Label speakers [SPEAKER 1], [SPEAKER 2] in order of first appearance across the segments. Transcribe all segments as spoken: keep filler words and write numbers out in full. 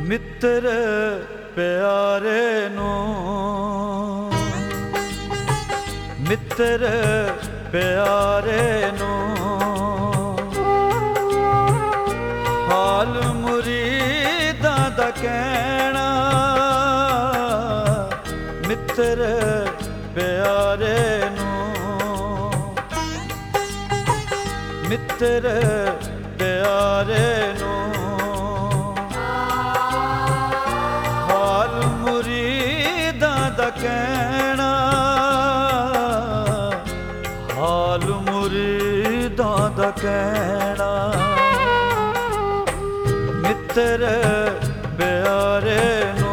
[SPEAKER 1] ਮਿੱਤਰ ਪਿਆਰੇ ਨੂੰ, ਮਿੱਤਰ ਪਿਆਰੇ ਨੂੰ ਹਾਲ ਮੁਰੀਦਾਂ ਦਾ ਕਹਿਣਾ। ਮਿੱਤਰ ਪਿਆਰੇ ਨੂੰ, ਮਿੱਤਰ ਪਿਆਰੇ ਨੂੰ ਹਾਲ ਮੁਰੀਦਾਂ ਦਾ ਕਹਿਣਾ। ਹਾਲ ਮੁਰੀਦਾਂ ਦਾ ਕਹਿਣਾ। ਮਿੱਤਰ ਪਿਆਰੇ ਨੂੰ,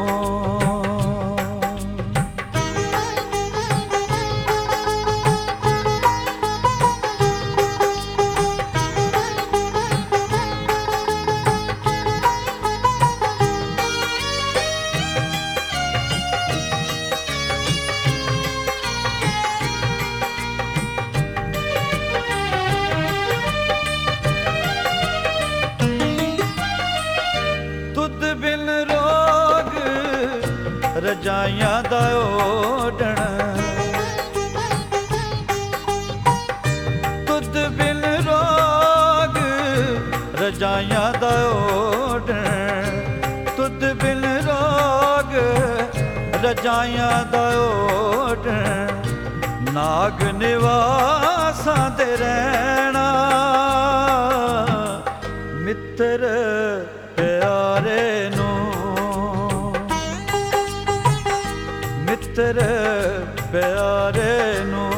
[SPEAKER 1] ਰਜਾਈਆਂ ਦਾ ਓਢਣ, ਤੁਧ ਬਿਨ ਰੋਗ ਰਜਾਈਆਂ ਦਾ ਓਢਣ, ਤੁਧ ਬਿਨ ਰੋਗ ਰਜਾਈਆਂ ਦਾ ਓਢਣ। ਨਾਗ ਨਿਵਾਸਾਂ ਦੇ ਰਹਿਣਾ। ਮਿੱਤਰ ਪਿਆਰੇ ਨੂੰ, ਮਿੱਤਰ ਪਿਆਰੇ ਨੂੰ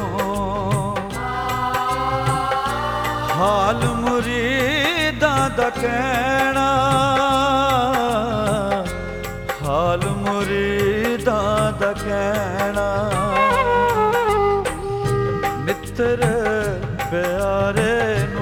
[SPEAKER 1] ਹਾਲ ਮੁਰੀਦਾਂ ਦਾ ਕਹਿਣਾ। ਹਾਲ ਮੁਰੀਦਾਂ ਦਾ ਕਹਿਣਾ। ਮਿੱਤਰ ਪਿਆਰੇ ਨੂੰ,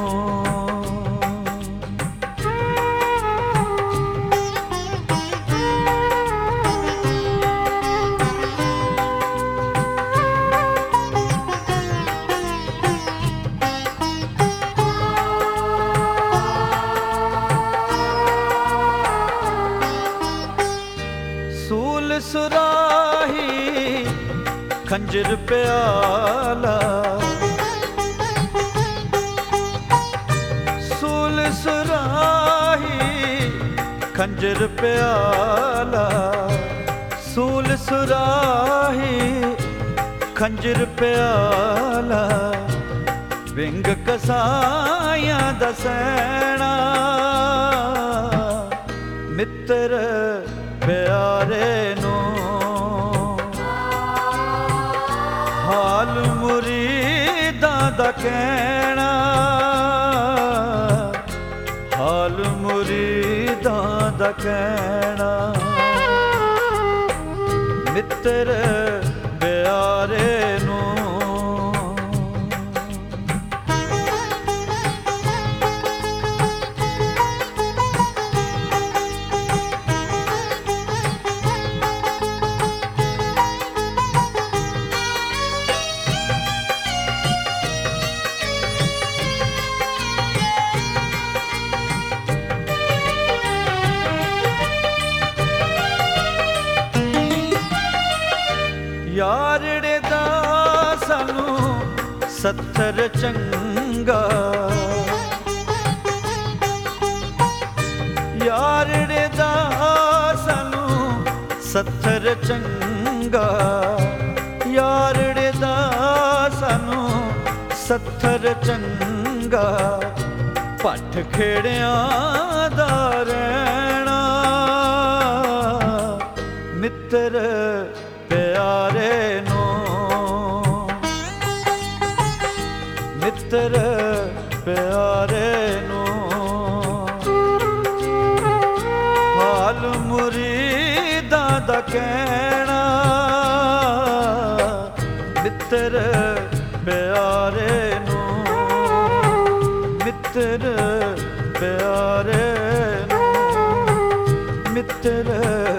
[SPEAKER 1] ਸੂਲ ਸੁਰਾਹੀ ਖੰਜਰ ਪਿਆਲਾ। ਸੂਲ ਸੁਰਾਹੀ ਖੰਜਰ ਪਿਆਲਾ। ਸੂਲ ਸੁਰਾਹੀ ਖੰਜਰ ਪਿਆਲਾ। ਵਿੰਗ ਕਸਾਈਆਂ ਦਾ ਸੈਣਾ। ਮਿੱਤਰ ਪਿਆਰੇ ਨੂੰ ਹਾਲ ਮੁਰੀਦਾਂ ਦਾ ਕਹਿਣਾ। ਹਾਲ ਮੁਰੀਦਾਂ ਦਾ ਕਹਿਣਾ। ਮਿੱਤਰ ਪਿਆਰੇ ਨੂੰ, ਯਾਰੜੇ ਦਾ ਸਾਨੂੰ ਸੱਥਰ ਚੰਗਾ। ਯਾਰੜੇ ਦਾ ਸਾਨੂੰ ਸੱਥਰ ਚੰਗਾ। ਯਾਰੜੇ ਦਾ ਸਾਨੂੰ ਸੱਥਰ ਚੰਗਾ। ਭੱਠ ਖੇੜਿਆਂ ਦਾ ਰਹਿਣਾ। ਮਿੱਤਰ ਪਿਆਰੇ ਨੂੰ, ਮਿੱਤਰ ਪਿਆਰੇ ਨੂੰ ਹਾਲ ਮੁਰੀਦਾਂ ਦਾ ਕਹਿਣਾ। ਮਿੱਤਰ ਪਿਆਰੇ ਨੂੰ, ਮਿੱਤਰ ਪਿਆਰੇ ਨੂੰ, ਮਿੱਤਰ